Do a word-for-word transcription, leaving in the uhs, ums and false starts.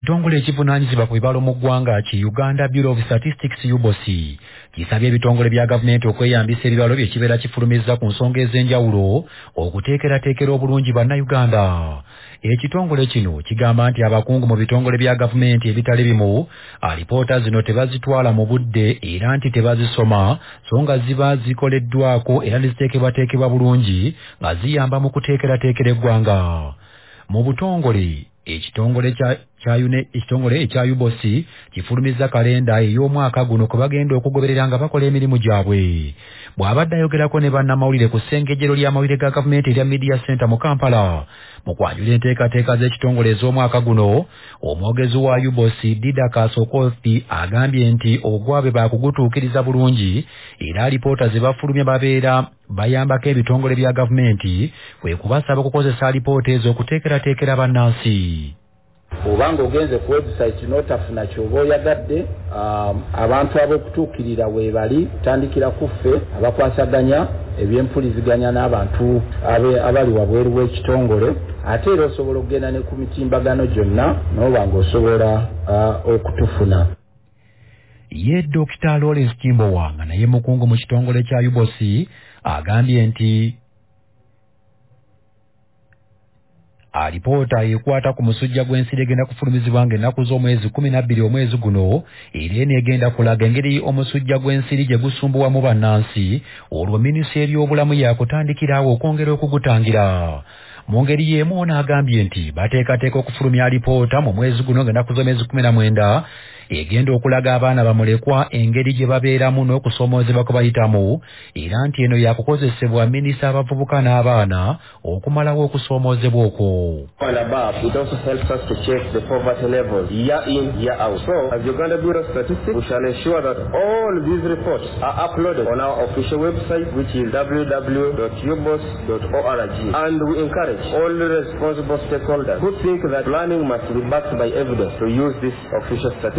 Ekitongole ekivunaanyizibwa ku bibalo mu ggwanga ki Uganda Bureau of Statistics U B O S kisabye ebitongole bya gavumenti okweyambisa ebibalo bye kibeera kifulumizza ku nsonga ez'enjawulo okuteekerateekera obulungi bannayuganda. Ekitongole kino kigamba nti abakungu mu bitongole bya gavumenti ebitali bimu alipoota zino tebazitwala mu budde era nti tebazisoma so nga ziba zikoleddwako era ne ziteekebwateekebwa bulungi nga ziyamba mu kuteekerateekera eggwanga. Mu butongole ekitongole kya kyayune ekitongole ekya U B O S kifulumizza kalenda ey'omwaka guno kwe bagenda okugoberera nga bakola emirimu gyabwe. Bw'abadde ayogerako ne bannamawulire ku ssengejjero ly'amawulire ga gavumenti erya Media Center mu Kampala mu kwanjula enteekateeka z'ekitongole ez'omwaka guno, omwogezi wa U B O S Didakas Okothi agambye nti ogwabwe baakugutuukiriza bulungi era alipoota ze bafulumya babeera bayambako ebitongole bya gavumenti kwe kubasaba okukozesa alipoota ezo okuteekerateekera bannansi. Obanga ogenze ku website n'otafuna ky'oba oyagadde, um, abantu ab'okutuukirira weebali tandikira kuffe abakwasaganya ebyempuliziganya n'abantu abali wabweru w'ekitongole, ate era osobola okugenda ne ku mitimbagano gyonna n'oba ng'osobola uh, okutufuna. Ye Dokita Lawrence Kimbowanga naye mukungu mu kitongole kya U B O S agambye nti alipoota ekwata ku musujja gw'ensiri egenda kufulumizibwa ng'ennaku z'omwezi kumi na bbiri omwezi guno era enegenda kulaga engeri omusujja gw'ensiri gye gusumbuwamu bannansi olwo minisitule y'ebyobulamu yakutandikirawo okwongera okugutangira. Mu ngeri y'emu ono agambye nti bateekateeka okufulumya alipoota mu mwezi guno ng'ennaku z'omwezi kumi na mwenda egenda okulaga abaana bamulekwa engeri gye babeeramu n'okusoomoozebwa kwe bayitamu era nti eno yakukozesebwa minisita abavubuka n'abaana okumalawo okusoomoozebwa okwo. And above, it also helps us to check the poverty levels year in, year out. So, as Uganda Bureau of Statistics, we shall ensure that all these reports are uploaded on our official website, which is w w w dot u b o s dot org. And we encourage all the responsible stakeholders who think that planning must be backed by evidence to use this official statistics.